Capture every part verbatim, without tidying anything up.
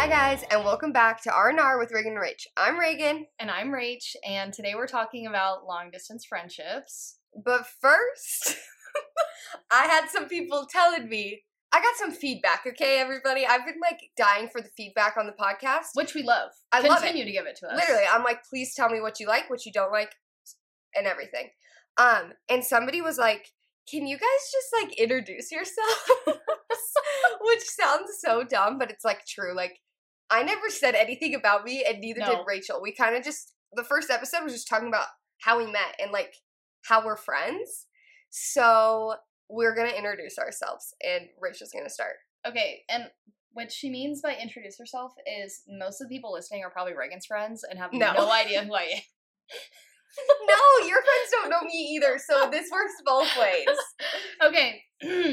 guys, and welcome back to R and R with Reagan and Rach. I'm Reagan. And I'm Rach, and today we're talking about long-distance friendships. But first, I had some people telling me, I got some feedback, okay, everybody? I've been, like, dying for the feedback on the podcast. Which we love. I Continue love it. Continue to give it to us. Literally, I'm like, please tell me what you like, what you don't like, and everything. Um, and somebody was like, can you guys just, like, introduce yourselves? Which sounds so dumb, but it's, like, true. Like, I never said anything about me, and neither No. did Rachel. We kind of just, the first episode was just talking about how we met and, like, how we're friends. So, we're going to introduce ourselves, and Rachel's going to start. Okay, and what she means by introduce herself is most of the people listening are probably Reagan's friends and have No. no idea who I am. No, your friends don't know me either, so this works both ways. Okay,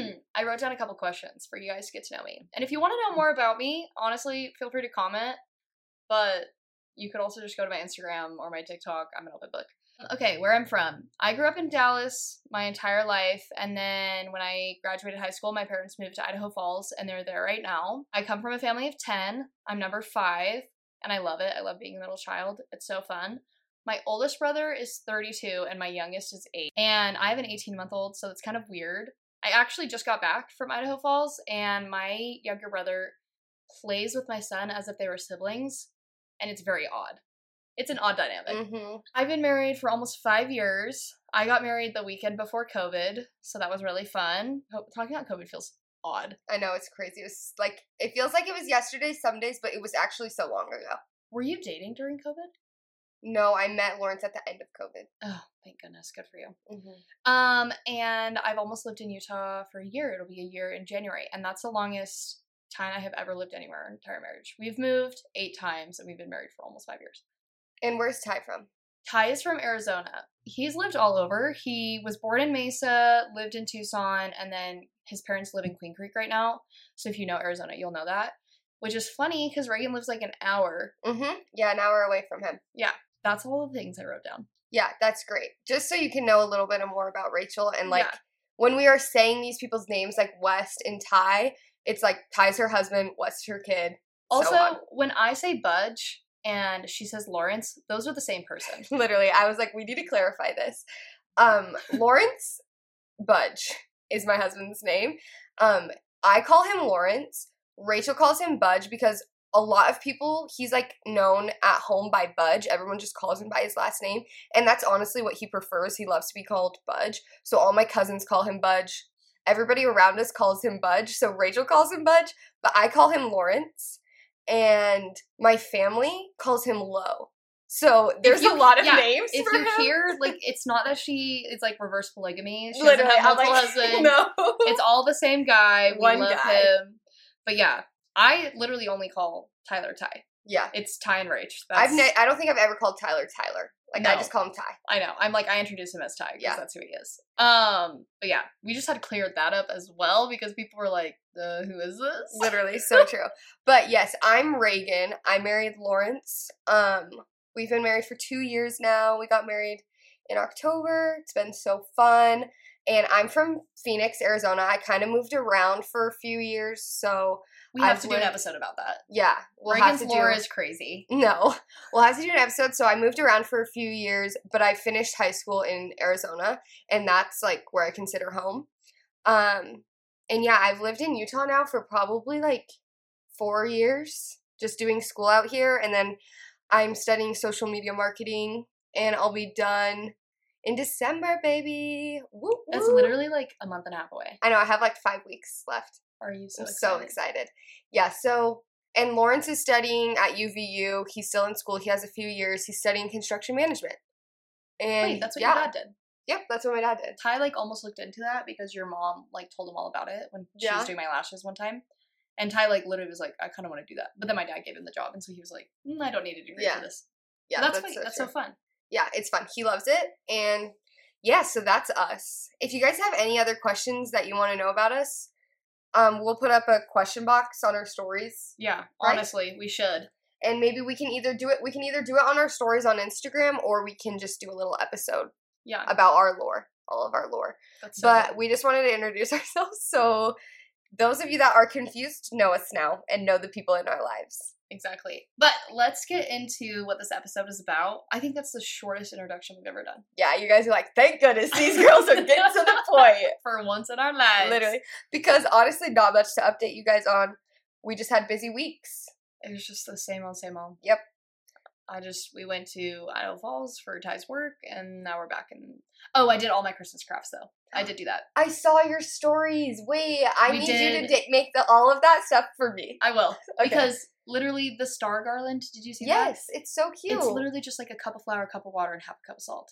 I wrote down a couple questions for you guys to get to know me. And if you want to know more about me, honestly, feel free to comment. But you could also just go to my Instagram or my TikTok. I'm an open book. Okay, where I'm from. I grew up in Dallas my entire life, and then when I graduated high school, my parents moved to Idaho Falls, and they're there right now. I come from a family of ten. I'm number five, and I love it. I love being a middle child. It's so fun. My oldest brother is thirty-two, and my youngest is eight. And I have an eighteen-month-old, so it's kind of weird. I actually just got back from Idaho Falls, and my younger brother plays with my son as if they were siblings, and it's very odd. It's an odd dynamic. Mm-hmm. I've been married for almost five years. I got married the weekend before COVID, so that was really fun. Talking about COVID feels odd. I know, it's crazy. It was like, it feels like it was yesterday some days, but it was actually so long ago. Were you dating during COVID? No, I met Lawrence at the end of COVID. Oh, thank goodness. Good for you. Mm-hmm. Um, and I've almost lived in Utah for a year. It'll be a year in January, and that's the longest time I have ever lived anywhere in entire marriage. We've moved eight times, and we've been married for almost five years. And where's Ty from? Ty is from Arizona. He's lived all over. He was born in Mesa, lived in Tucson, and then his parents live in Queen Creek right now. So if you know Arizona, you'll know that. Which is funny, because Reagan lives like an hour. Mm-hmm. Yeah, an hour away from him. Yeah, that's all the things I wrote down. Yeah, that's great. Just so you can know a little bit more about Rachel. And, like, Yeah. when we are saying these people's names, like West and Ty, it's like Ty's her husband, West's her kid. Also, so on. when I say Budge and she says Lawrence, those are the same person. Literally, I was like, we need to clarify this. Um, Lawrence Budge is my husband's name. Um, I call him Lawrence. Rachel calls him Budge because a lot of people, he's, like, known at home by Budge. Everyone just calls him by his last name. And that's honestly what he prefers. He loves to be called Budge. So all my cousins call him Budge. Everybody around us calls him Budge. So Rachel calls him Budge, but I call him Lawrence. And my family calls him Lo. So there's you, a lot of yeah, names If for you him. hear, like, it's not that she is, like, reverse polygamy. She Literally, doesn't have I'm multiple like, husbands. no. It's all the same guy. We One love guy. him. But yeah, I literally only call Tyler Ty. Yeah. It's Ty and Rach. I've That's, ne- I don't think I've ever called Tyler Tyler. Like, I No. just call him Ty. I know. I'm like, I introduce him as Ty because Yeah. that's who he is. Um, but yeah, we just had to clear that up as well because people were like, uh, who is this? Literally, so true. But yes, I'm Reagan. I married Lawrence. Um, we've been married for two years now. We got married in October. It's been so fun. And I'm from Phoenix, Arizona. I kind of moved around for a few years, so We have I've to do an lived- episode about that. yeah, we'll Reagan's have to lore do. is crazy. No, we'll have to do an episode. So I moved around for a few years, but I finished high school in Arizona, and that's like where I consider home. Um, and yeah, I've lived in Utah now for probably like four years, just doing school out here, and then I'm studying social media marketing, and I'll be done in December, baby. Woo, That's woo. literally like a month and a half away. I know, I have like five weeks left. Are you so I'm excited? so excited. Yeah, so, and Lawrence is studying at U V U. He's still in school. He has a few years. He's studying construction management. And Wait, that's what yeah. your dad did. Yep, that's what my dad did. Ty like almost looked into that because your mom like told him all about it when she Yeah. was doing my lashes one time. And Ty like literally was like, I kind of want to do that. But then my dad gave him the job, and so he was like, mm, I don't need a degree Yeah. for this. Yeah, But that's that's, sweet. so That's true. so fun. Yeah, it's fun. He loves it. And yeah, so that's us. If you guys have any other questions that you want to know about us, um, we'll put up a question box on our stories. Yeah, Right? honestly, we should. And maybe we can either do it we can either do it on our stories on Instagram, or we can just do a little episode Yeah, about our lore, all of our lore. that's so But good. we just wanted to introduce ourselves, so those of you that are confused know us now and know the people in our lives. Exactly. But let's get into what this episode is about. I think that's the shortest introduction we've ever done. Yeah, you guys are like, thank goodness these girls are getting to the point. For once in our lives. Literally. Because honestly, not much to update you guys on. We just had busy weeks. It was just the same old, same old. Yep. I just, we went to Idaho Falls for Ty's work, and now we're back in. Oh, I did all my Christmas crafts, though. I did do that. I saw your stories. Wait, I We need did. you to da- make the all of that stuff for me. I will. Okay. Because literally the star garland, did you see that? Yes, it's so cute. It's literally just like a cup of flour, a cup of water, and half a cup of salt.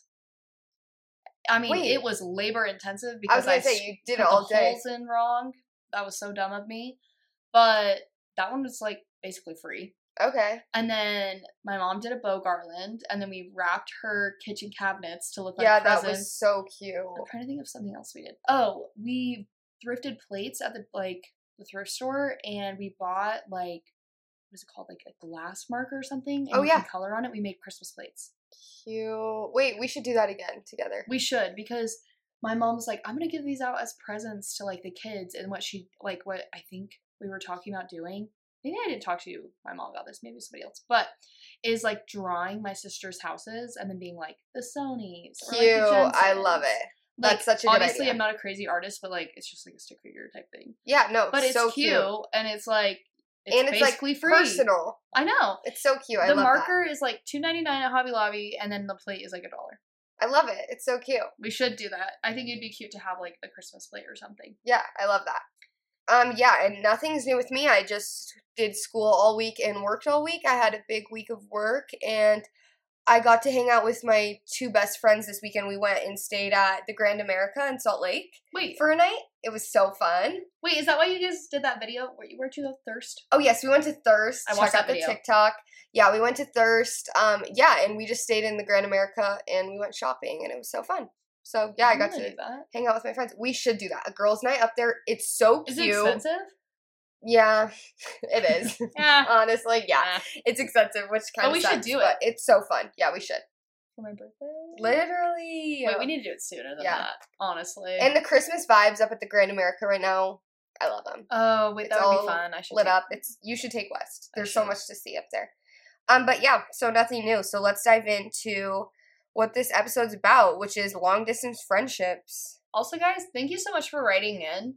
I mean, Wait. it was labor intensive I was because gonna I, say, you did put it all the day. holes in wrong. That was so dumb of me. But that one was like basically free. Okay. And then my mom did a bow garland, and then we wrapped her kitchen cabinets to look like Yeah, presents. that was so cute. I'm trying to think of something else we did. Oh, we thrifted plates at the like the thrift store, and we bought like what is it called, like a glass marker or something? And Oh, you yeah. can color on it. We made Christmas plates. Cute. Wait, we should do that again together. We should, because my mom was like, I'm gonna give these out as presents to like the kids, and what she like what I think we were talking about doing. Maybe I didn't talk to my mom about this, maybe somebody else, but is like drawing my sister's houses and then being like the Sonys. Or, Cute. like, the I love Jensens. it. Like, That's such a good obviously idea. I'm not a crazy artist, but like it's just like a stick figure type thing. Yeah, no, But it's so cute, and it's like it's and it's basically like free. personal. I know. It's so cute. I The love marker is like two ninety-nine at Hobby Lobby, and then the plate is like a dollar. that. I love it. It's so cute. We should do that. I think it'd be cute to have like a Christmas plate or something. Yeah, I love that. Um, yeah, and nothing's new with me. I just did school all week and worked all week. I had a big week of work, and I got to hang out with my two best friends this weekend. We went and stayed at the Grand America in Salt Lake Wait, for a night. It was so fun. wait, is that why you guys did that video? Where you were to go Thirst? Oh yes, we went to Thirst. I watched Check out that the video. TikTok. Yeah, we went to Thirst. Um, yeah, and we just stayed in the Grand America and we went shopping, and it was so fun. So yeah, I got wanna to do that. hang out with my friends. We should do that. A girls' night up there. It's so Is cute. it expensive? Yeah, it is. Yeah. Honestly, yeah, Nah. it's expensive, which kind But of we should do but it. it's so fun. Yeah, we should. For my birthday? Literally. Wait, we need to do it sooner than Yeah. that, honestly. And the Christmas vibes up at the Grand America right now, I love them. oh, wait, It's that would all be fun. I should Lit take- up. It's you should take West. I There's so should. much to see up there. Um, but yeah, so nothing new. So let's dive into what this episode's about, which is long distance friendships. Also, guys, thank you so much for writing in.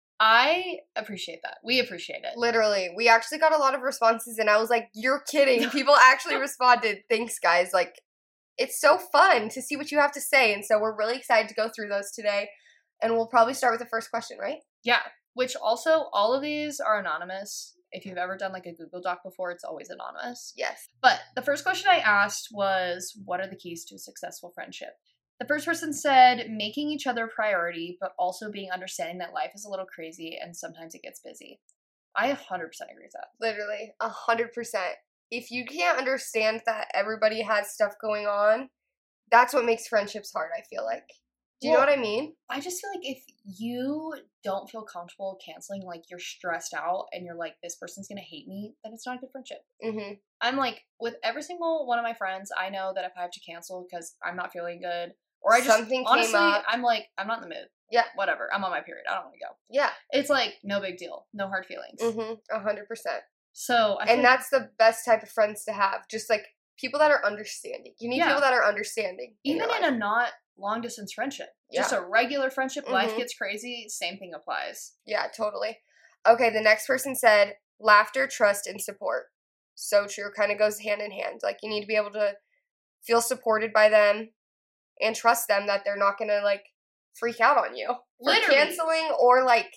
I appreciate that. We appreciate it. Literally, we actually got a lot of responses, and I was like, "You're kidding!" People actually responded. Thanks, guys. Like, it's so fun to see what you have to say, and so we're really excited to go through those today. And we'll probably start with the first question, right? Yeah, which also, all of these are anonymous. If you've ever done like a Google Doc before, it's always anonymous. Yes. But the first question I asked was, what are the keys to a successful friendship? The first person said, making each other a priority, but also being understanding that life is a little crazy and sometimes it gets busy. I one hundred percent agree with that. Literally, a hundred percent. If you can't understand that everybody has stuff going on, that's what makes friendships hard, I feel like. Do you Well, know what I mean? I just feel like if you don't feel comfortable canceling, like you're stressed out and you're like, this person's gonna hate me, then it's not a good friendship. Mm-hmm. I'm like, with every single one of my friends, I know that if I have to cancel because I'm not feeling good, or I just, Something came honestly, up. I'm like, I'm not in the mood. Yeah. Whatever. I'm on my period. I don't want to go. Yeah. It's like, no big deal. No hard feelings. Mm-hmm. A hundred percent. So, I feel And that's the best type of friends to have. Just like people that are understanding. You need Yeah. people that are understanding. even in a not long distance friendship, just a regular friendship, life Mhm. gets crazy, same thing applies. Yeah, totally. Okay, the next person said laughter, trust, and support. So true. Kind of goes hand in hand. Like you need to be able to feel supported by them and trust them that they're not gonna like freak out on you for Literally. canceling, or like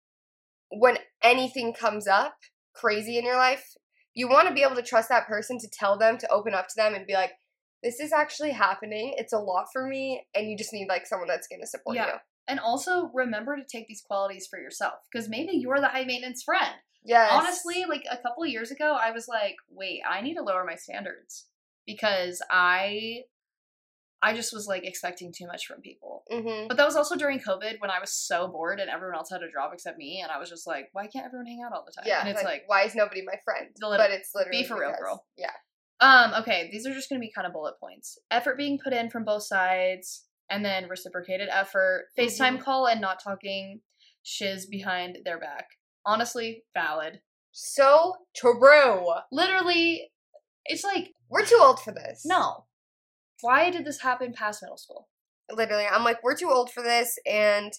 when anything comes up crazy in your life, you want to be able to trust that person to tell them, to open up to them and be like, this is actually happening. It's a lot for me, and you just need like someone that's gonna support Yeah. you. And also remember to take these qualities for yourself, because maybe you're the high maintenance friend. Yes. Honestly, like a couple of years ago, I was like, wait, I need to lower my standards because I I just was like expecting too much from people. Mm-hmm. But that was also during COVID when I was so bored and everyone else had a job except me, and I was just like, why can't everyone hang out all the time? Yeah, And it's like, like, why is nobody my friend? The lit- But it's literally be for real, because- girl. Yeah. um, okay, these are just gonna be kind of bullet points. Effort being put in from both sides, and then reciprocated effort. FaceTime Mhm. call and not talking shiz behind their back. Honestly, valid. So true. Literally, it's like, We're too old for this. no. Why did this happen past middle school? Literally, I'm like, we're too old for this, and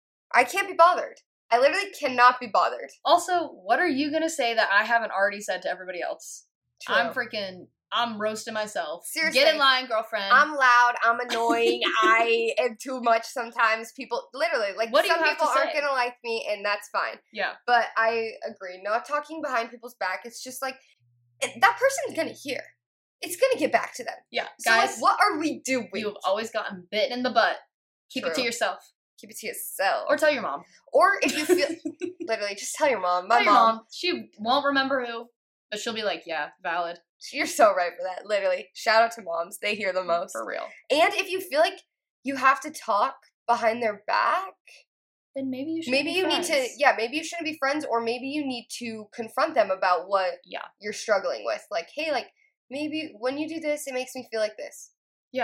I can't be bothered. I literally cannot be bothered. Also, what are you going to say that I haven't already said to everybody else? True. I'm freaking, I'm roasting myself. Seriously. Get in line, girlfriend. I'm loud. I'm annoying. I am too much sometimes. People, literally, like, What do you some have people to aren't say? going to like me, and that's fine. Yeah. But I agree. Not talking behind people's back. It's just like, it, that person's going to hear. It's going to get back to them. Yeah. So, Guys, like, what are we doing? you've always gotten bitten in the butt. Keep it to True. yourself. Keep it to yourself. Or tell your mom. Or if you feel, literally, just tell your mom. My tell your mom, mom. She won't remember who, but she'll be like, yeah, valid. you're so right for that. Literally, shout out to moms. They hear the most. For real. And if you feel like you have to talk behind their back, Then maybe you should maybe be you need to, friends. yeah, maybe you shouldn't be friends, or maybe you need to confront them about what Yeah. you're struggling with. Like, hey, like, maybe when you do this, it makes me feel like this. Yeah.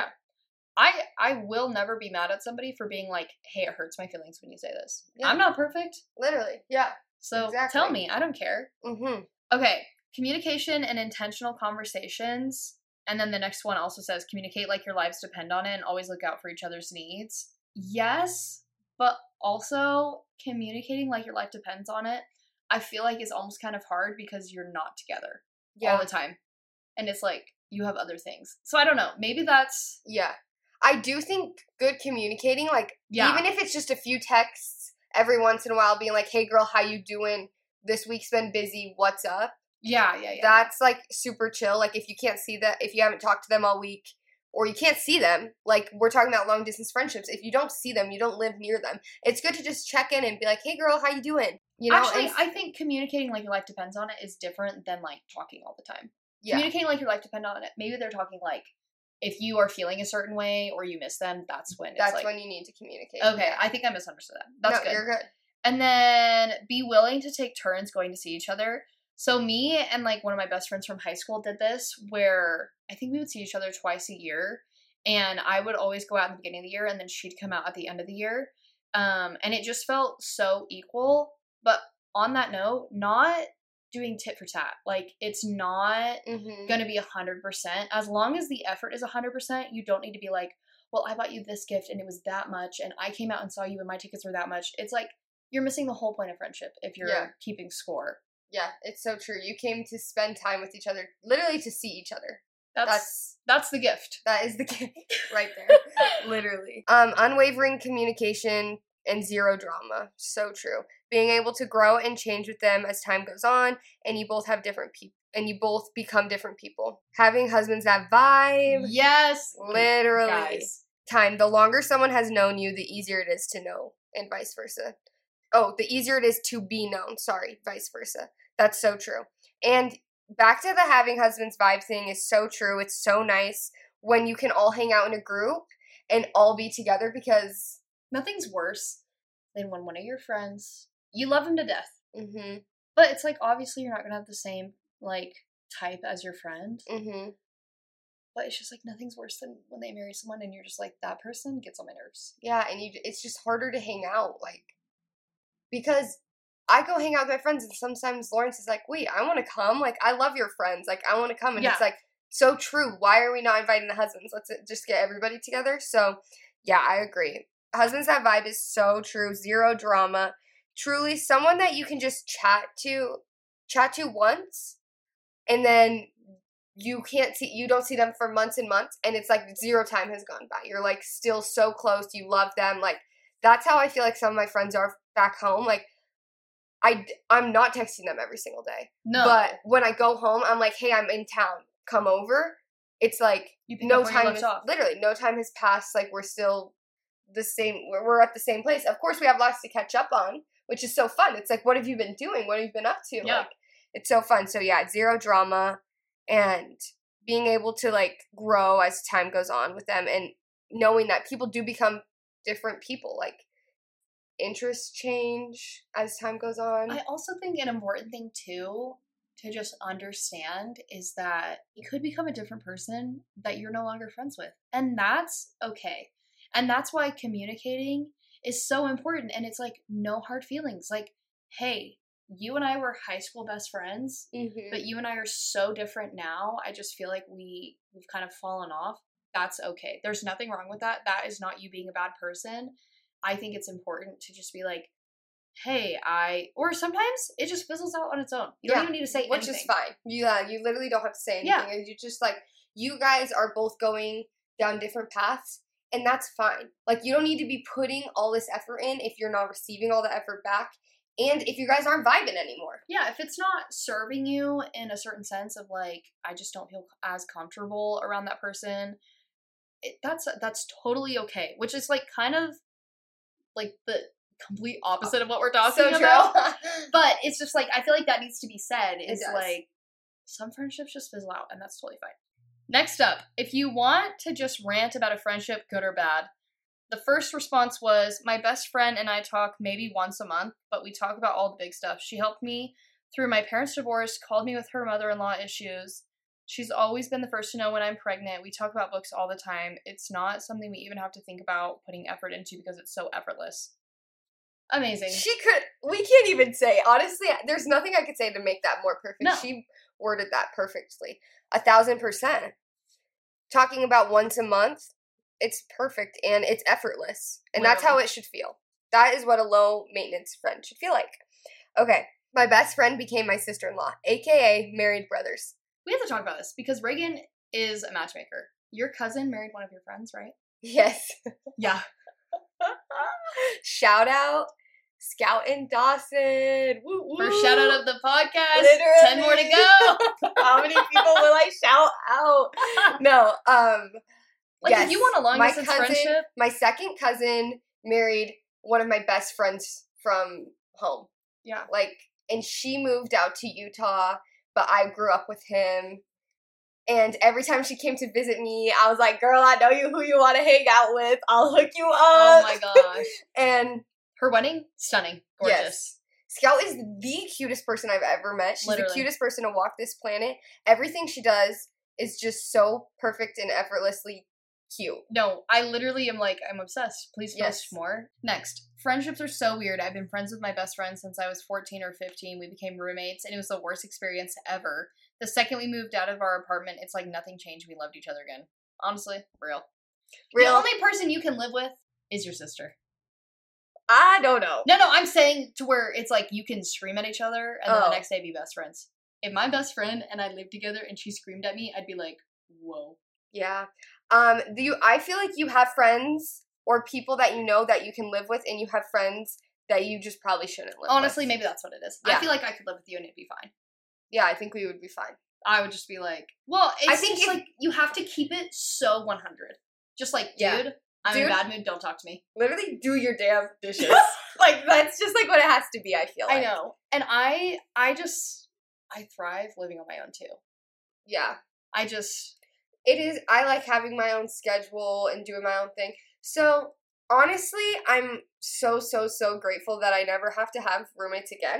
I I will never be mad at somebody for being like, hey, it hurts my feelings when you say this. Yeah. I'm not perfect. Literally, yeah. So Exactly. tell me. I don't care. Mm-hmm. Okay. Communication and intentional conversations. And then the next one also says communicate like your lives depend on it and always look out for each other's needs. Yes, but also communicating like your life depends on it, I feel like is almost kind of hard because you're not together Yeah. all the time. And it's like you have other things. So I don't know. Maybe that's Yeah. I do think good communicating, like, Yeah. even if it's just a few texts every once in a while being like, hey, girl, how you doing? This week's been busy. What's up? yeah, yeah, yeah. That's, like, super chill. Like, if you can't see that, if you haven't talked to them all week, or you can't see them, like, we're talking about long-distance friendships. If you don't see them, you don't live near them, it's good to just check in and be like, hey, girl, how you doing? You know? Actually, and, I think communicating like your life depends on it is different than like talking all the time. yeah. Communicating like your life depends on it. Maybe they're talking like if you are feeling a certain way or you miss them, that's when it's That's like when you need to communicate. okay, Yeah. I think I misunderstood that. That's no, good. you're good. And then be willing to take turns going to see each other. So me and like one of my best friends from high school did this where I think we would see each other twice a year. And I would always go out in the beginning of the year and then she'd come out at the end of the year. Um, and it just felt so equal. But on that note, not doing tit for tat. Like it's not Mm-hmm. going to be one hundred percent. As long as the effort is one hundred percent, you don't need to be like, well, I bought you this gift and it was that much. And I came out and saw you and my tickets were that much. It's like you're missing the whole point of friendship if you're Yeah. keeping score. Yeah, it's so true. You came to spend time with each other, literally to see each other. That's That's that's the gift. that is the gift right there, literally. Um, unwavering communication and zero drama. So true. Being able to grow and change with them as time goes on, and you both have different people, and you both become different people. Having husbands that vibe. Yes. Literally. Guys. Time. The longer someone has known you, the easier it is to know, and vice versa. Oh, the easier it is to be known. Sorry, vice versa. That's so true. And back to the having husbands vibe thing is so true. It's so nice when you can all hang out in a group and all be together because. Nothing's worse than when one of your friends, you love them to death, Mhm. but it's like obviously you're not gonna have the same like type as your friend. Mhm. But it's just like nothing's worse than when they marry someone and you're just like that person gets on my nerves. Yeah, and you. It's just harder to hang out, like, because I go hang out with my friends, and sometimes Lawrence is like, "Wait, I want to come. Like, I love your friends. Like, I want to come." And Yeah. it's like so true. Why are we not inviting the husbands? Let's just get everybody together. So, yeah, I agree. Husbands that vibe is so true. Zero drama. Truly, someone that you can just chat to, chat to once, and then you can't see, you don't see them for months and months, and it's like zero time has gone by. You're like still so close. You love them. Like that's how I feel like some of my friends are back home. Like I, I'm not texting them every single day, No, but when I go home, I'm like, hey, I'm in town. Come over. It's like you pick no up where you time left has, off. literally no time has passed. Like we're still the same. We're, we're at the same place. Of course, we have lots to catch up on, which is so fun. It's like, what have you been doing? What have you been up to? Yeah. Like, it's so fun. So yeah, zero drama and being able to like grow as time goes on with them and knowing that people do become different people. Like interests change as time goes on. I also think an important thing too to just understand is that you could become a different person that you're no longer friends with. And that's okay. And that's why communicating is so important. And it's like no hard feelings. Like, hey, you and I were high school best friends, Mm-hmm. but you and I are so different now. I just feel like we we've kind of fallen off. That's okay. There's nothing wrong with that. That is not you being a bad person. I think it's important to just be like, hey, I, or sometimes it just fizzles out on its own. You don't Yeah, even need to say which anything. is fine. Yeah, you literally don't have to say anything. Yeah. And you just like, you guys are both going down different paths, and that's fine. Like, you don't need to be putting all this effort in if you're not receiving all the effort back, and if you guys aren't vibing anymore. Yeah, if it's not serving you in a certain sense of like, I just don't feel as comfortable around that person, it, that's that's totally okay. Which is like kind of like the complete opposite of what we're talking So true. about. But it's just like, I feel like that needs to be said. Is does. like, some friendships just fizzle out, and that's totally fine. Next up, if you want to just rant about a friendship, good or bad, the first response was, my best friend and I talk maybe once a month, but we talk about all the big stuff. She helped me through my parents' divorce, called me with her mother-in-law issues. She's always been the first to know when I'm pregnant. We talk about books all the time. It's not something we even have to think about putting effort into because it's so effortless. Amazing. She could, we can't even say, honestly, there's nothing I could say to make that more perfect. No. She worded that perfectly. A thousand percent. Talking about once a month, it's perfect and it's effortless. And that's how it should feel. That is what a low maintenance friend should feel like. Okay. My best friend became my sister-in-law, aka married brothers. We have to talk about this because Reagan is a matchmaker. Your cousin married one of your friends, right? Yes. Yeah. Shout out Scout and Dawson. Woo, woo. First shout out of the podcast. Literally. Ten more to go. How many people will I shout out? No, um, Like, yes. if you want a long my distance cousin, friendship. my second cousin married one of my best friends from home. Yeah. Like, and she moved out to Utah, but I grew up with him. And every time she came to visit me, I was like, girl, I know you who you want to hang out with. I'll hook you up. Oh my gosh. And Her wedding? Stunning. Gorgeous. yes. Scout is the cutest person I've ever met. She's Literally. the cutest person to walk this planet. Everything she does is just so perfect and effortlessly cute. No, I literally am like, I'm obsessed. Please post Yes. more. Next. Friendships are so weird. I've been friends with my best friend since I was fourteen or fifteen. We became roommates, and it was the worst experience ever. The second we moved out of our apartment, it's like nothing changed. We loved each other again. Honestly, real. Real. The only person you can live with is your sister. I don't know. No, no, I'm saying to where it's like you can scream at each other and then Oh. the next day be best friends. If my best friend and I lived together and she screamed at me, I'd be like, whoa. Yeah. Um, do you, I feel like you have friends or people that you know that you can live with, and you have friends that you just probably shouldn't live Honestly, with. maybe that's what it is. Yeah. I feel like I could live with you and it'd be fine. Yeah, I think we would be fine. I would just be like, well, it's I think just if- like you have to keep it so one hundred. Just like, dude, Yeah. I'm in Dude. a bad mood, don't talk to me. Literally do your damn dishes. Like, that's just like what it has to be, I feel like. I know. And I I just I thrive living on my own too. Yeah. I just It is, I like having my own schedule and doing my own thing. So, honestly, I'm so, so, so grateful that I never have to have roommates again.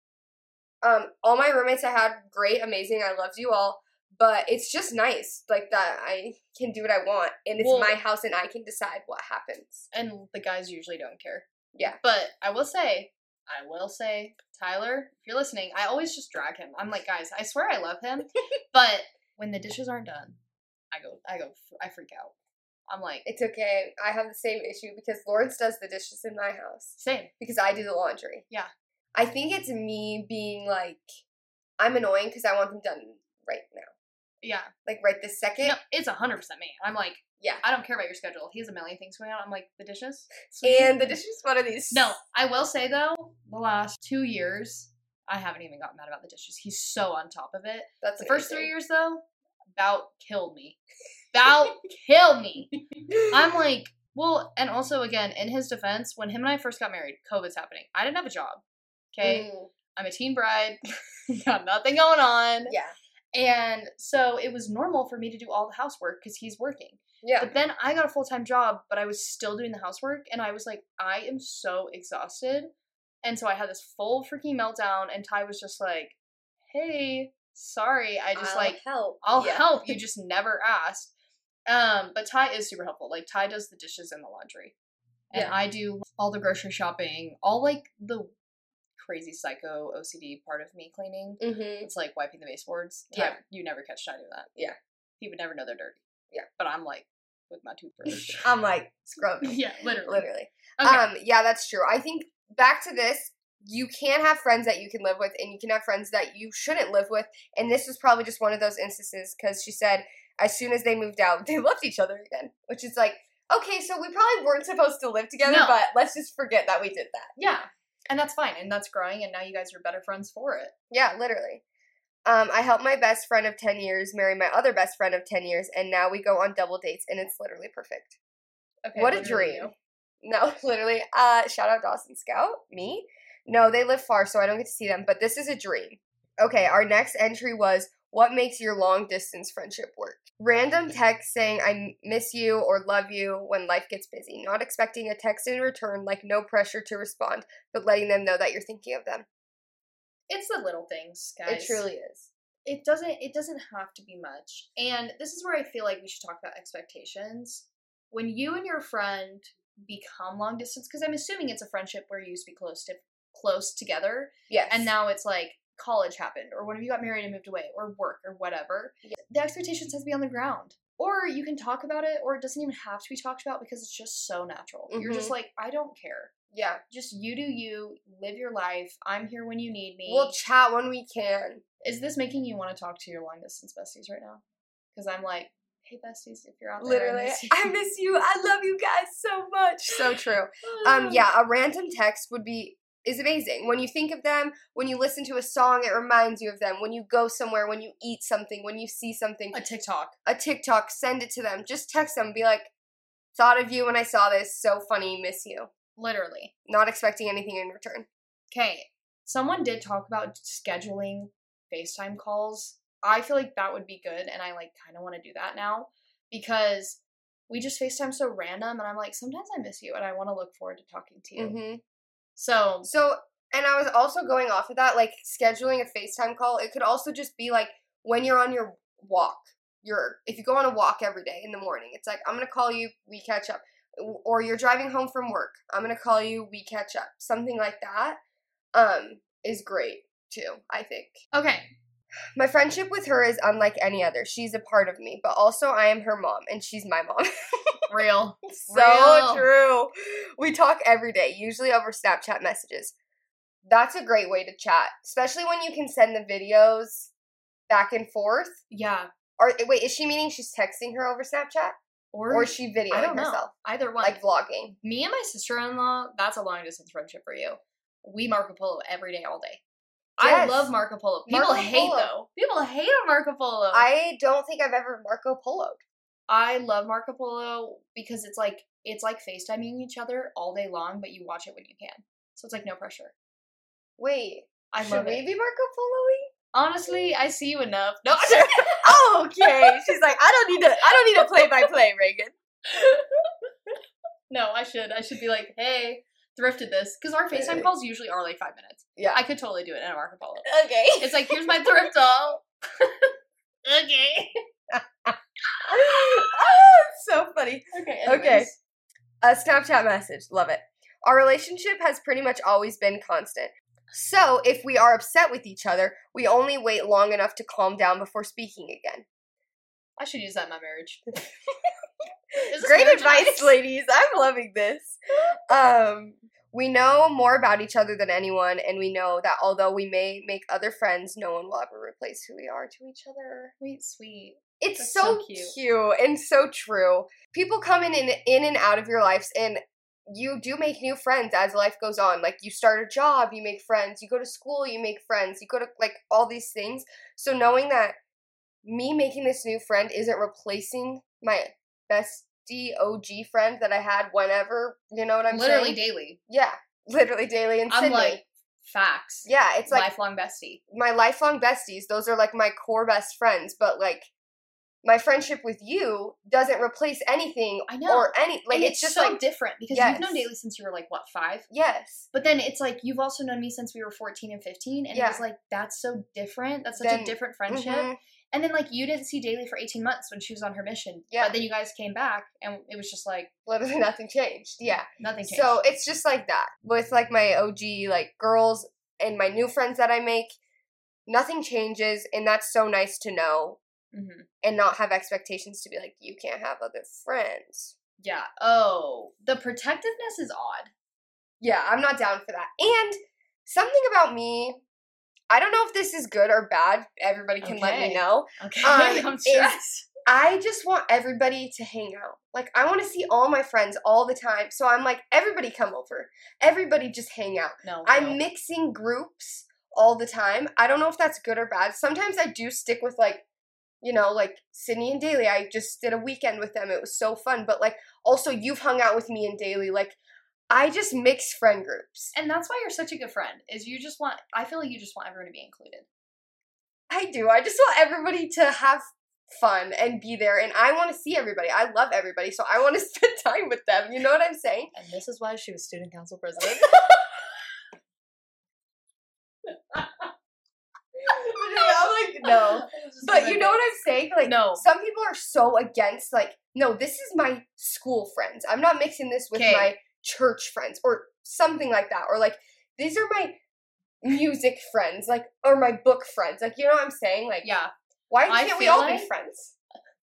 Um, all my roommates I had, great, amazing, I loved you all. But it's just nice, like, that I can do what I want. And it's Well- my house and I can decide what happens. and the guys usually don't care. Yeah. But I will say, I will say, Tyler, if you're listening, I always just drag him. I'm like, guys, I swear I love him, but when the dishes aren't done, I go, I go, I freak out. I'm like, It's okay. I have the same issue because Lawrence does the dishes in my house. same. Because I do the laundry. Yeah. I think it's me being like, I'm annoying because I want them done right now. Yeah. Like right this second. No, it's one hundred percent me. I'm like, Yeah. I don't care about your schedule. He has a million things going on. I'm like, the dishes? Sweet. And the dishes, what are these? No, I will say though, the last two years, I haven't even gotten mad about the dishes. He's so on top of it. That's The first three amazing. years though, about killed me. About killed me. I'm like, well, and also again, in his defense, when him and I first got married, COVID's happening. I didn't have a job. Okay. Mm, I'm a teen bride. Got nothing going on. yeah. And so it was normal for me to do all the housework because he's working. Yeah. But then I got a full-time job, but I was still doing the housework, and I was like, I am so exhausted. And so I had this full freaking meltdown, and Ty was just like, hey, sorry, I just I'll like, help. I'll Yeah. help, you just never asked. Um, but Ty is super helpful. Like, Ty does the dishes and the laundry. And Yeah. I do all the grocery shopping, all like the crazy psycho O C D part of me cleaning. Mm-hmm. It's like wiping the baseboards. Yeah. Ty- You never catch Ty doing that. Yeah. He would never know they're dirty. Yeah. But I'm like, with my toothbrush. I'm like, scrubbing. Yeah, literally. Literally. Okay. Um, yeah, that's true. I think back to this, you can have friends that you can live with, and you can have friends that you shouldn't live with. And this was probably just one of those instances, because she said as soon as they moved out, they loved each other again. Which is like, okay, so we probably weren't supposed to live together, No. but let's just forget that we did that. Yeah. And that's fine. And that's growing, and now you guys are better friends for it. Yeah, literally. Um, I helped my best friend of ten years marry my other best friend of ten years, and now we go on double dates, and it's literally perfect. Okay. What a literally dream. you. No, literally. Uh, shout out Dawson Scout. Me? No, they live far, so I don't get to see them, but this is a dream. Okay, our next entry was, what makes your long-distance friendship work? Random text saying, I miss you or love you when life gets busy. Not expecting a text in return, like no pressure to respond, but letting them know that you're thinking of them. It's the little things, guys. It truly is. It doesn't it doesn't have to be much. And this is where I feel like we should talk about expectations. When you and your friend become long distance, because I'm assuming it's a friendship where you used to be close to close together, Yes. and now it's like college happened, or one of you got married and moved away, or work, or whatever. Yeah. The expectations has to be on the ground. Or you can talk about it, or it doesn't even have to be talked about because it's just so natural. You're just Mhm. like, I don't care. Yeah. Just you do you, live your life. I'm here when you need me. We'll chat when we can. Is this making you want to talk to your long distance besties right now? Because I'm like, hey besties, if you're out there, Literally. I miss you. I miss you. I love you guys so much. So true. Um, yeah, a random text would be is amazing. When you think of them, when you listen to a song, it reminds you of them. When you go somewhere, when you eat something, when you see something, A TikTok. a TikTok, send it to them. Just text them. Be like, thought of you when I saw this. So funny. Miss you. Literally. Not expecting anything in return. Okay. Someone did talk about scheduling FaceTime calls. I feel like that would be good, and I like kind of want to do that now because we just FaceTime so random, and I'm like, sometimes I miss you, and I want to look forward to talking to you. Mm-hmm. So, So, and I was also going off of that, like scheduling a FaceTime call. It could also just be like when you're on your walk. You're if you go on a walk every day in the morning, it's like I'm gonna call you, we catch up. Or you're driving home from work, I'm gonna call you, we catch up. Something like that, um, is great too. I think. okay. My friendship with her is unlike any other. She's a part of me, but also I am her mom, and she's my mom. Real. So Real. true. We talk every day, usually over Snapchat messages. That's a great way to chat, especially when you can send the videos back and forth. Yeah. Or wait, is she meaning she's texting her over Snapchat, Or, or is she videoing I don't know. herself, Either one. like vlogging? Me and my sister-in-law, that's a long-distance friendship for you. We Marco Polo every day, all day. Yes. I love Marco Polo. People Marco hate, Polo. though. People hate on Marco Polo. I don't think I've ever Marco Poloed. I love Marco Polo because it's like it's like FaceTiming each other all day long, but you watch it when you can. So it's like no pressure. Wait, I should love we it. be Marco Poloing? Honestly, I see you enough. No, Oh, okay. She's like, I don't need to. I don't need to play by play, Reagan. no, I should. I should be like, hey, thrifted this because our FaceTime Really? calls usually are like five minutes. Yeah. I could totally do it in a Marco Polo. Okay. It's like, here's my thrift haul. okay. Oh, it's so funny. Okay. Okay. Anyways. A Snapchat message. Love it. Our relationship has pretty much always been constant. So, if we are upset with each other, we only wait long enough to calm down before speaking again. I should use that in my marriage. Is this Great marriage advice, advice? ladies. I'm loving this. Um, we know more about each other than anyone, and we know that although we may make other friends, no one will ever replace who we are to each other. Sweet, sweet. It's That's so, so cute. cute and so true. People come in, in in and out of your lives, and you do make new friends as life goes on. Like, you start a job, you make friends. You go to school, you make friends. You go to, like, all these things. So knowing that me making this new friend isn't replacing my bestie O G friend that I had whenever, you know what I'm Literally saying? daily. Yeah, literally daily in I'm Sydney. like, facts. yeah, it's like lifelong bestie. my lifelong besties. Those are like my core best friends. But like, my friendship with you doesn't replace anything. I know. Or any like and it's, it's, just so like different because yes. you've known Daily since you were like what five, yes. but then it's like you've also known me since we were fourteen and fifteen, and Yeah. it was like that's so different. That's such Then- a different friendship. Mhm. And then like you didn't see Daily for eighteen months when she was on her mission, Yeah. But then you guys came back, and it was just like Literally nothing changed. Yeah. nothing changed. So it's just like that with like my O G like girls and my new friends that I make, nothing changes, and that's so nice to know. Mm-hmm. And not have expectations to be like, you can't have other friends. Yeah. Oh, the protectiveness is odd. Yeah, I'm not down for that. And something about me, I don't know if this is good or bad. Everybody can Okay. let me know. Okay, Um, I'm stressed. I just want everybody to hang out. Like, I want to see all my friends all the time. So I'm like, everybody come over. Everybody just hang out. No, I'm no. mixing groups all the time. I don't know if that's good or bad. Sometimes I do stick with, like, you know, like, Sydney and Daly. I just did a weekend with them. It was so fun. But, like, also you've hung out with me and Daly. Like, I just mix friend groups. And that's why you're such a good friend, is you just want, I feel like you just want everyone to be included. I do. I just want everybody to have fun and be there, and I want to see everybody. I love everybody, so I want to spend time with them. You know what I'm saying? And this is why she was student council president. I'm like, no. But you know what I'm saying? Like, No. some people are so against, like, no, this is my school friends. I'm not mixing this with 'Kay. my church friends or something like that. Or, like, these are my music friends, like, or my book friends. Like, you know what I'm saying? Like, Yeah. why I can't we feel all like- be friends?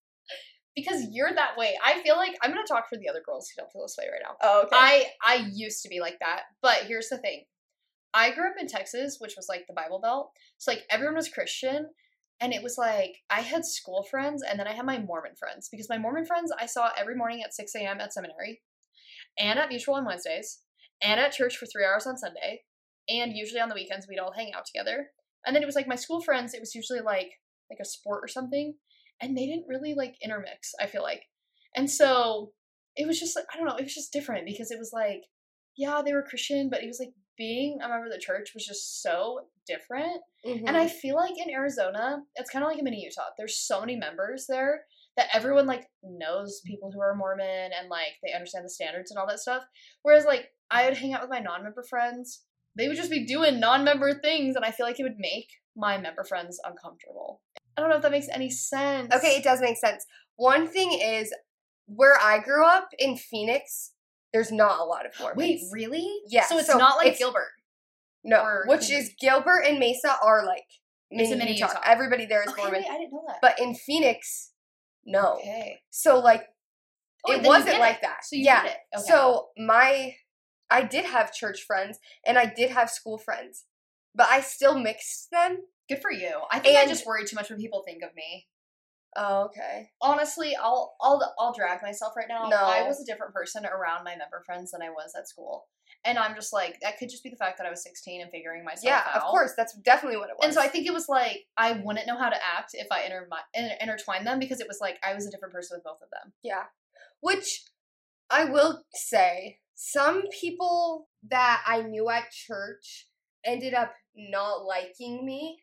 Because you're that way. I feel like, I'm going to talk for the other girls who don't feel this way right now. Oh, okay. I I used to be like that, but here's the thing. I grew up in Texas, which was like the Bible Belt. So like everyone was Christian, and it was like I had school friends, and then I had my Mormon friends, because my Mormon friends I saw every morning at six a.m. at seminary, and at Mutual on Wednesdays, and at church for three hours on Sunday, and usually on the weekends we'd all hang out together. And then it was like my school friends, it was usually like like a sport or something, and they didn't really like intermix, I feel like. And so it was just like, I don't know, it was just different, because it was like, yeah, they were Christian, but it was like being a member of the church was just so different. Mhm. And I feel like in Arizona, it's kind of like a mini Utah. There's so many members there that everyone like knows people who are Mormon, and like they understand the standards and all that stuff. Whereas like I would hang out with my non-member friends. They would just be doing non-member things, and I feel like it would make my member friends uncomfortable. I don't know if that makes any sense. Okay, it does make sense. One thing is, where I grew up in Phoenix, there's not a lot of Mormons. Wait, really? Yeah, So it's so not like it's- Gilbert. No, or which Kinder. is Gilbert and Mesa are like mini, It's a mini Utah. Utah. Everybody there is Okay, Mormon. wait, I didn't know that. But in Phoenix, no. Okay. So like Oh, it then you wasn't get like it. that. So you yeah. get it. Okay. So my I did have church friends and I did have school friends, but I still mixed them. Good for you. I think I And- just worry too much when people think of me. Oh, okay. Honestly, I'll I'll I'll drag myself right now. No. I was a different person around my member friends than I was at school. And I'm just like, that could just be the fact that I was sixteen and figuring myself Yeah, out. of course. That's definitely what it was. And so I think it was like, I wouldn't know how to act if I inter- inter- intertwined them, because it was like, I was a different person with both of them. Yeah. Which I will say, some people that I knew at church ended up not liking me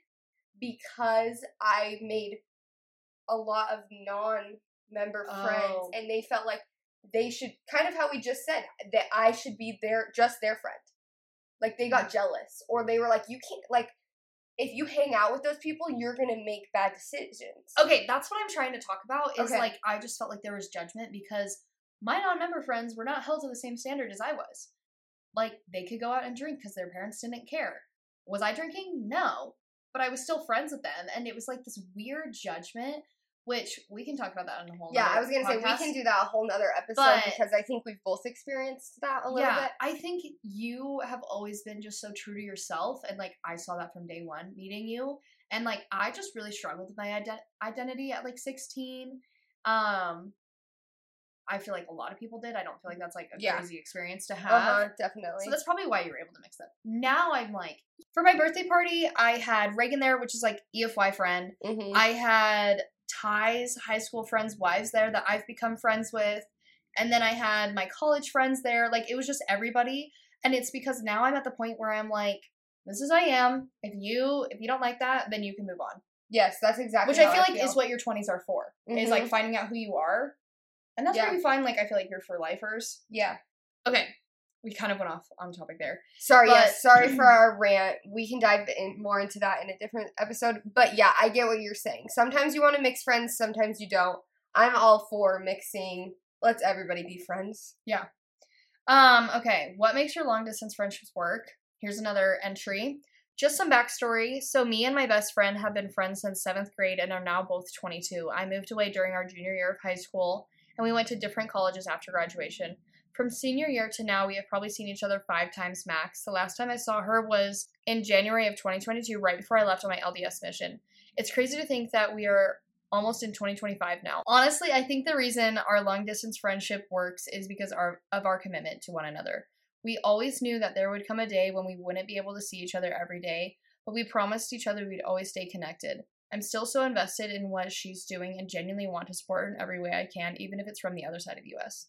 because I made a lot of non-member friends, Oh. and they felt like they should, kind of how we just said, that I should be their, just their friend. Like, they got jealous, or they were like, you can't, like, if you hang out with those people, you're gonna make bad decisions. Okay, that's what I'm trying to talk about, is Okay. like, I just felt like there was judgment because my non-member friends were not held to the same standard as I was. Like, they could go out and drink because their parents didn't care. Was I drinking? No. But I was still friends with them, and it was like this weird judgment, which we can talk about that in a whole Yeah, nother I was gonna say, we podcast. can do that a whole nother episode, But- because I think we've both experienced that a little Yeah, bit. I think you have always been just so true to yourself, and like I saw that from day one meeting you, and like I just really struggled with my ident- identity at like sixteen. Um, I feel like a lot of people did. I don't feel like that's like a Yeah. crazy experience to have. Uh-huh, definitely. So that's probably why you were able to mix them. Now I'm like, for my birthday party, I had Reagan there, which is like E F Y friend. Mhm. I had Ty's high school friends' wives there that I've become friends with. And then I had my college friends there. Like, it was just everybody. And it's because now I'm at the point where I'm like, this is who I am. If you if you don't like that, then you can move on. Yes, that's exactly Which how I feel like is what your twenties are for. Is Mhm. like finding out who you are. And that's Yeah. where you find, like, I feel like you're for lifers. Yeah. Okay. We kind of went off on topic there. Sorry, But- yes, sorry for our rant. We can dive in more into that in a different episode. But yeah, I get what you're saying. Sometimes you want to mix friends, sometimes you don't. I'm all for mixing. Let's everybody be friends. Um, okay. What makes your long distance friendships work? Here's another entry. Just some backstory. So me and my best friend have been friends since seventh grade and are now both twenty-two. I moved away during our junior year of high school, and we went to different colleges after graduation. From senior year to now, we have probably seen each other five times max. The last time I saw her was in January of twenty twenty-two, right before I left on my L D S mission. It's crazy to think that we are almost in twenty twenty-five now. Honestly, I think the reason our long-distance friendship works is because our, of our commitment to one another. We always knew that there would come a day when we wouldn't be able to see each other every day, but we promised each other we'd always stay connected. I'm still so invested in what she's doing and genuinely want to support her in every way I can, even if it's from the other side of the U S.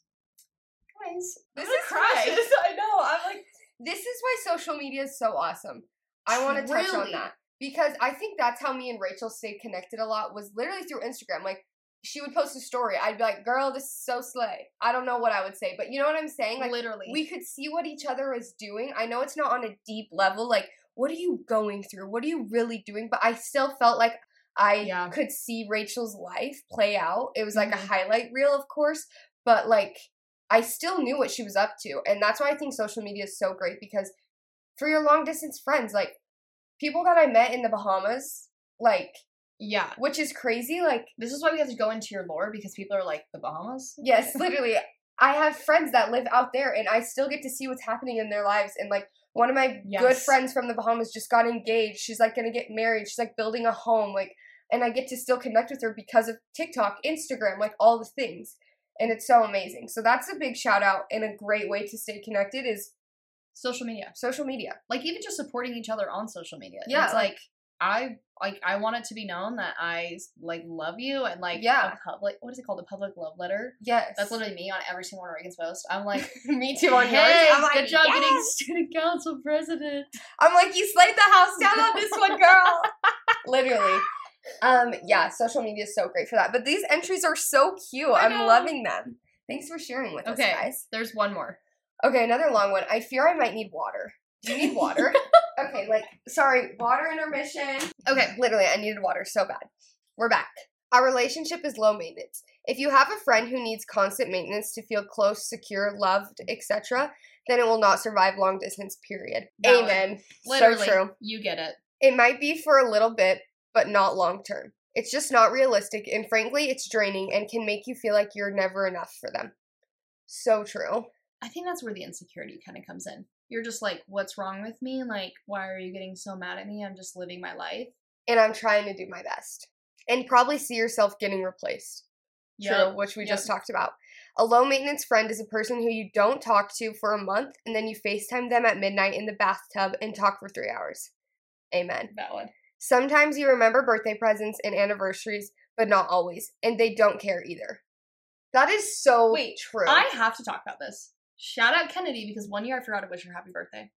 Guys, This I'm is gonna cry. precious. I know. I'm like, this is why social media is so awesome. I want to touch on Truly. that because I think that's how me and Rachel stayed connected a lot was literally through Instagram. Like, she would post a story. I'd be like, girl, this is so slay. I don't know what I would say, but you know what I'm saying? Like, Literally. we could see what each other is doing. I know it's not on a deep level. Like, what are you going through? What are you really doing? But I still felt like I Yeah. could see Rachel's life play out. It was like Mhm. a highlight reel, of course, but like, I still knew what she was up to. And that's why I think social media is so great because for your long distance friends, like, people that I met in the Bahamas, like, Yeah. which is crazy, like, This is why we have to go into your lore because people are like, the Bahamas? yes, literally. I have friends that live out there and I still get to see what's happening in their lives. And like one of my Yes. good friends from the Bahamas just got engaged. She's like gonna get married. She's like building a home. Like, and I get to still connect with her because of TikTok, Instagram, like all the things. And it's so amazing. So that's a big shout out and a great way to stay connected is Social media. social media. Like, even just supporting each other on social media. Yeah, It's like- like, I like I want it to be known that I like love you and like Yeah. a public what is it called? A public love letter. Yes. That's literally me on every single one of Reagan's posts. I'm like, me too on yours. hey, I'm like, good job getting yes! student council president. I'm like, you slayed the house down on this one, girl. Literally. Um, yeah, social media is so great for that. But these entries are so cute. I I'm know. loving them. Thanks for sharing with Okay, us, guys. there's one more. Okay, another long one. I fear I might need water. Do you need water? Okay, like, sorry, water intermission. Okay, literally, I needed water so bad. We're back. Our relationship is low maintenance. If you have a friend who needs constant maintenance to feel close, secure, loved, et cetera, then it will not survive long distance, period. Valid. Amen. Literally, So true. you get it. It might be for a little bit, but not long term. It's just not realistic, and frankly, it's draining and can make you feel like you're never enough for them. So true. I think that's where the insecurity kind of comes in. You're just like, what's wrong with me? Like, why are you getting so mad at me? I'm just living my life. And I'm trying to do my best. And probably see yourself getting replaced. True, Yep. which we Yep. just talked about. A low maintenance friend is a person who you don't talk to for a month and then you FaceTime them at midnight in the bathtub and talk for three hours. Amen. Valid. Sometimes you remember birthday presents and anniversaries, but not always. And they don't care either. That is so Wait, true. I have to talk about this. Shout out Kennedy because one year I forgot to wish her happy birthday.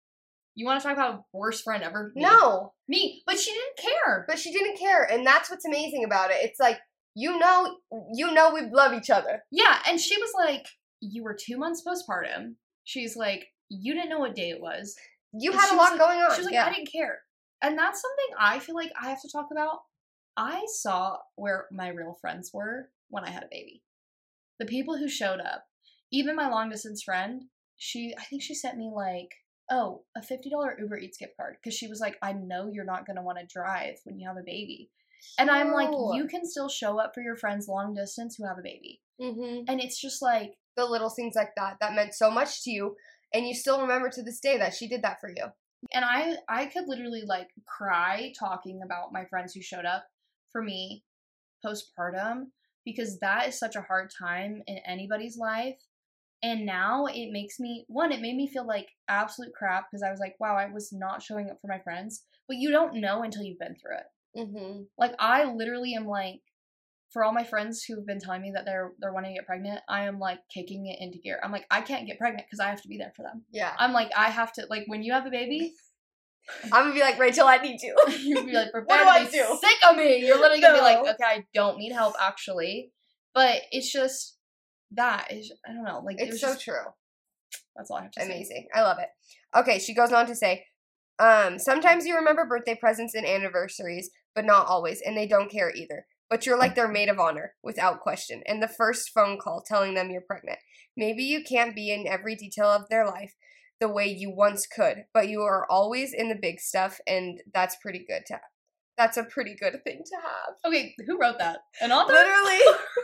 You want to talk about worst friend ever? Me. No, Me. But she didn't care. but she didn't care. And that's what's amazing about it. It's like, you know, you know we love each other. Yeah, and she was like, you were two months postpartum. She's like, you didn't know what day it was. You And had she a was lot like- going on. She was like, yeah. I didn't care. And that's something I feel like I have to talk about. I saw where my real friends were when I had a baby. The people who showed up, even my long distance friend, she, I think she sent me like, oh, a fifty dollars Uber Eats gift card. Because she was like, I know you're not going to want to drive when you have a baby. And I'm like, Cute. you can still show up for your friends long distance who have a baby. Mm-hmm. And it's just like, The little things like that that meant so much to you, and you still remember to this day that she did that for you. and I I could literally like cry talking about my friends who showed up for me postpartum because that is such a hard time in anybody's life. And now it makes me, one, it made me feel like absolute crap because I was like, wow, I was not showing up for my friends. But you don't know until you've been through it. Mm-hmm. Like, I literally am like, for all my friends who've been telling me that they're they're wanting to get pregnant, I am like kicking it into gear. I'm like, I can't get pregnant because I have to be there for them. Yeah. I'm like, I have to, like, when you have a baby, I'm gonna be like, Rachel, I need you. you'd be like, What prepare do I to be do? sick of me. You're literally gonna be like, No. okay, I don't need help actually. But it's just that is, I don't know, like it It's was so just, true. that's all I have to say. Amazing. I love it. Okay, she goes on to say, um, sometimes you remember birthday presents and anniversaries, but not always, and they don't care either. But you're like their maid of honor, without question. And the first phone call telling them you're pregnant. Maybe you can't be in every detail of their life, the way you once could, but you are always in the big stuff, and that's pretty good to have. That's a pretty good thing to have. Okay, who wrote that? An author? Literally.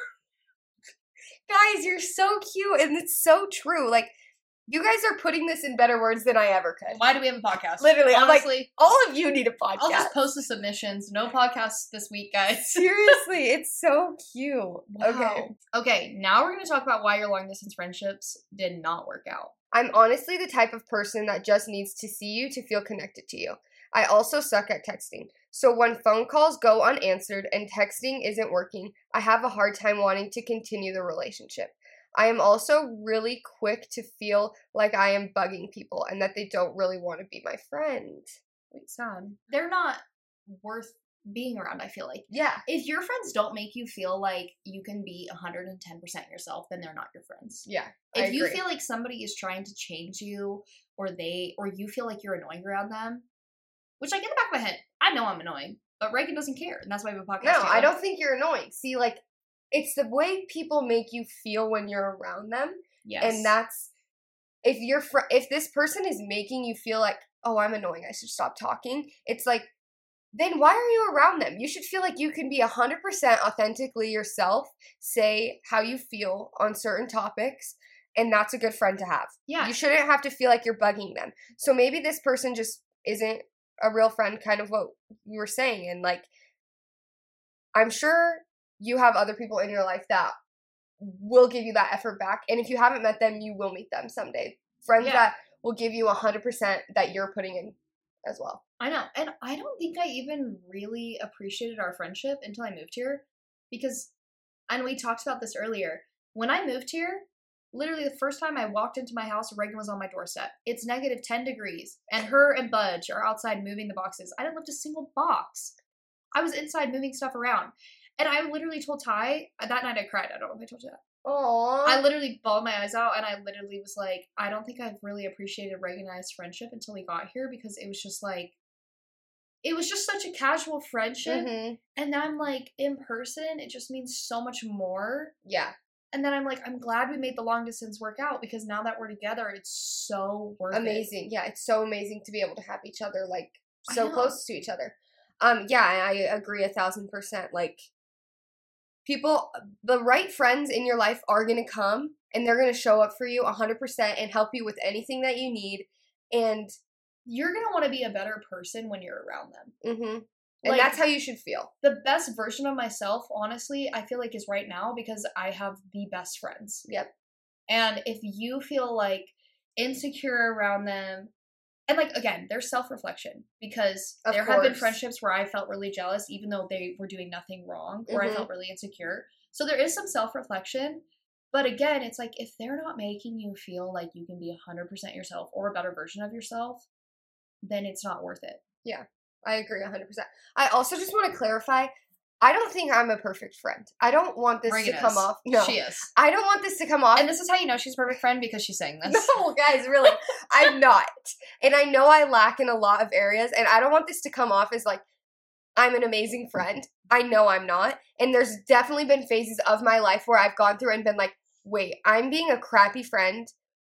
Guys, you're so cute, and it's so true. Like, you guys are putting this in better words than I ever could. Why do we have a podcast? Literally, Honestly, I'm like, all of you need a podcast. I'll just post the submissions. No podcasts this week, guys. Seriously, it's so cute. Wow. Okay. Okay, now we're going to talk about why your long distance friendships did not work out. I'm honestly the type of person that just needs to see you to feel connected to you. I also suck at texting. So when phone calls go unanswered and texting isn't working, I have a hard time wanting to continue the relationship. I am also really quick to feel like I am bugging people and that they don't really want to be my friend. Wait, Sam. They're not worth being around, I feel like. Yeah. If your friends don't make you feel like you can be one hundred ten percent yourself, then they're not your friends. Yeah. If I you agree. feel like somebody is trying to change you, or they, or you feel like you're annoying around them, which I get in the back of my head, I know I'm annoying, but Reagan doesn't care, and that's why we have a podcast. No, together. I don't think you're annoying. See, like, it's the way people make you feel when you're around them. Yes. And that's, if you're, fr- if this person is making you feel like, oh, I'm annoying, I should stop talking, it's like, then why are you around them? You should feel like you can be one hundred percent authentically yourself, say how you feel on certain topics, and that's a good friend to have. Yeah. You shouldn't have to feel like you're bugging them. So maybe this person just isn't a real friend, kind of what you were saying. And like, I'm sure you have other people in your life that will give you that effort back. And if you haven't met them, you will meet them someday. Friends Yeah. that will give you one hundred percent that you're putting in as well. I know. And I don't think I even really appreciated our friendship until I moved here. Because, and we talked about this earlier, when I moved here, literally the first time I walked into my house, Reagan was on my doorstep. It's negative ten degrees, and her and Budge are outside moving the boxes. I didn't lift a single box. I was inside moving stuff around. And I literally told Ty, that night I cried. I don't know if I told you that. Aww. I literally bawled my eyes out, and I literally was like, I don't think I've really appreciated Reagan and I's friendship until we got here, because it was just like, it was just such a casual friendship. Mm-hmm. And then I'm like, in person, it just means so much more. Yeah. And then I'm like, I'm glad we made the long distance work out, because now that we're together, it's so worth Amazing. it. Yeah, it's so amazing to be able to have each other, like, I so know. close to each other. Um, yeah, I agree a thousand percent. Like, people, the right friends in your life are going to come, and they're going to show up for you one hundred percent and help you with anything that you need. And You're going to want to be a better person when you're around them. mm-hmm. And Like, that's how you should feel. the best version of myself, honestly, I feel like is right now, because I have the best friends. Yep. And if you feel like insecure around them, and like, again, there's self-reflection, because Of there have been course. friendships where I felt really jealous, even though they were doing nothing wrong, or Mhm. I felt really insecure. So there is some self-reflection. But again, it's like, if they're not making you feel like you can be one hundred percent yourself or a better version of yourself, then it's not worth it. I agree one hundred percent. I also just want to clarify, I don't think I'm a perfect friend. I don't want this Reagan to come is. off. No. She is. I don't want this to come off. And this is how you know she's a perfect friend, because she's saying this. No, guys, really. I'm not. And I know I lack in a lot of areas, and I don't want this to come off as like, I'm an amazing friend. I know I'm not. And there's definitely been phases of my life where I've gone through and been like, wait, I'm being a crappy friend.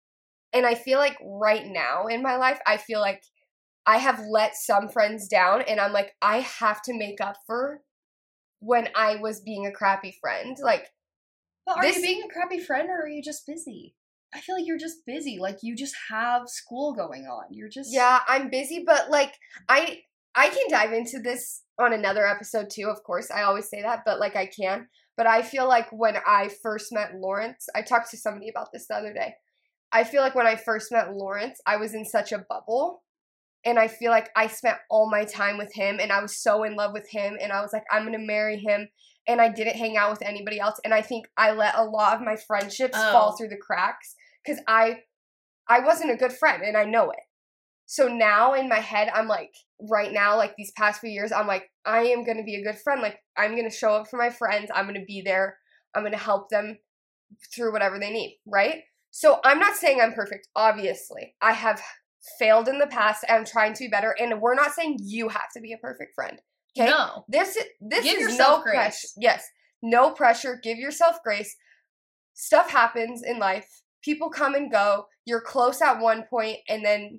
And I feel like right now in my life, I feel like I have let some friends down, and I'm like, I have to make up for when I was being a crappy friend. Like, But are This- you being a crappy friend, or are you just busy? I feel like you're just busy. Like, you just have school going on. You're just... yeah, I'm busy, but like, I I can dive into this on another episode too, of course. I always say that, but like I can. But I feel like when I first met Lawrence, I talked to somebody about this the other day. I feel like when I first met Lawrence, I was in such a bubble. And I feel like I spent all my time with him, and I was so in love with him, and I was like, I'm going to marry him, and I didn't hang out with anybody else. And I think I let a lot of my friendships Oh. fall through the cracks because I, I wasn't a good friend, and I know it. So now in my head, I'm like, right now, like these past few years, I'm like, I am going to be a good friend. Like, I'm going to show up for my friends. I'm going to be there. I'm going to help them through whatever they need, right? So I'm not saying I'm perfect, obviously. I have failed in the past. I'm trying to be better, and we're not saying you have to be a perfect friend. Okay? No. This this Give is yourself no grace. pressure. Yes, no pressure. Give yourself grace. Stuff happens in life. people come and go. You're close at one point, and then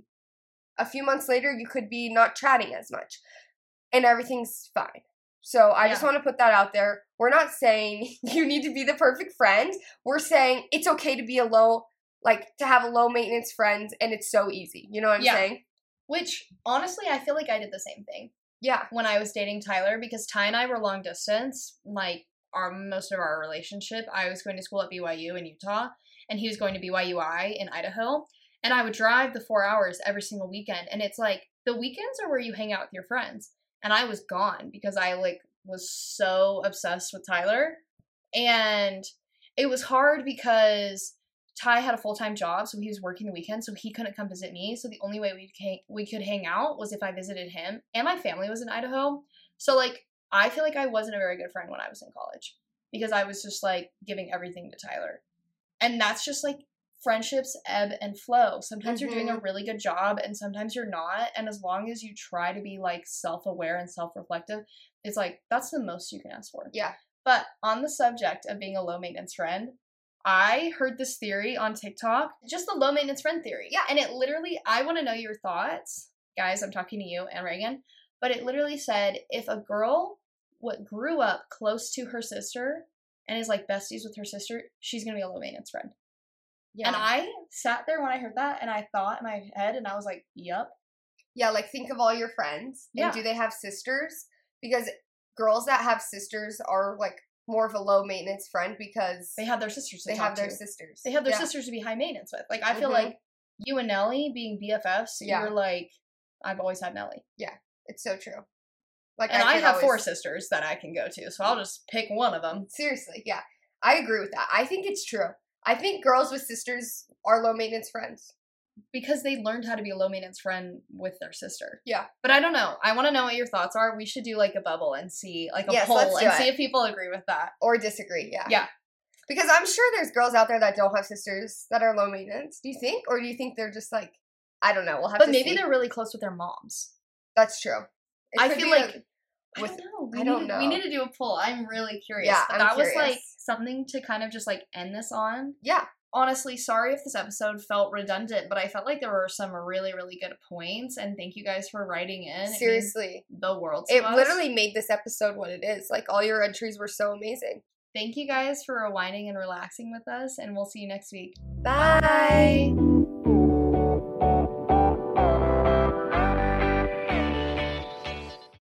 a few months later, you could be not chatting as much, and everything's fine. So I yeah. just want to put that out there. We're not saying you need to be the perfect friend. We're saying it's okay to be a low, like to have a low maintenance friend, and it's so easy. You know what I'm yeah. saying? Which, honestly, I feel like I did the same thing. Yeah. When I was dating Tyler, because Ty and I were long distance, like our most of our relationship. I was going to school at B Y U in Utah, and he was going to B Y U I in Idaho. And I would drive the four hours every single weekend. And it's like, the weekends are where you hang out with your friends. And I was gone because I, like, was so obsessed with Tyler. And it was hard because Ty had a full-time job, so he was working the weekend, so he couldn't come visit me. So the only way we could, we could hang out was if I visited him. And my family was in Idaho. So, like, I feel like I wasn't a very good friend when I was in college because I was just, like, giving everything to Tyler. And that's just, like, friendships ebb and flow. Sometimes mm-hmm. you're doing a really good job and sometimes you're not. And as long as you try to be, like, self-aware and self-reflective, it's, like, that's the most you can ask for. Yeah. But on the subject of being a low-maintenance friend, I heard this theory on TikTok, just the low-maintenance friend theory. Yeah. And it literally, I want to know your thoughts. Guys, I'm talking to you and Reagan. But it literally said, if a girl what grew up close to her sister and is, like, besties with her sister, she's going to be a low-maintenance friend. Yeah. And I sat there when I heard that, and I thought in my head, and I was like, yup. Yeah, like, think of all your friends. Yeah. And do they have sisters? Because girls that have sisters are, like, more of a low-maintenance friend because they have their sisters to They talk have their to. sisters. They have their yeah. sisters to be high maintenance with. Like, I feel mm-hmm. like you and Nellie being B F Fs, yeah. you're like, I've always had Nellie. Yeah, it's so true. Like, and I, I have always... four sisters that I can go to, so I'll just pick one of them. Seriously, yeah. I agree with that. I think it's true. I think girls with sisters are low-maintenance friends. Because they learned how to be a low-maintenance friend with their sister. Yeah. But I don't know. I want to know what your thoughts are. We should do, like, a bubble and see, like, a yes, poll and it. see if people agree with that. Or disagree, yeah. Yeah. Because I'm sure there's girls out there that don't have sisters that are low-maintenance. Do you think? Or do you think they're just, like, I don't know. We'll have but to maybe see. they're really close with their moms. That's true. It I feel like... A, with, I don't know. We I don't need, know. We need to do a poll. I'm really curious. Yeah, but I'm that curious. was, like, something to kind of just, like, end this on. Yeah. Honestly, sorry if this episode felt redundant, but I felt like there were some really, really good points, and thank you guys for writing in. Seriously. The world to It us. literally made this episode what it is. Like, all your entries were so amazing. Thank you guys for rewinding and relaxing with us, and we'll see you next week. Bye! Bye.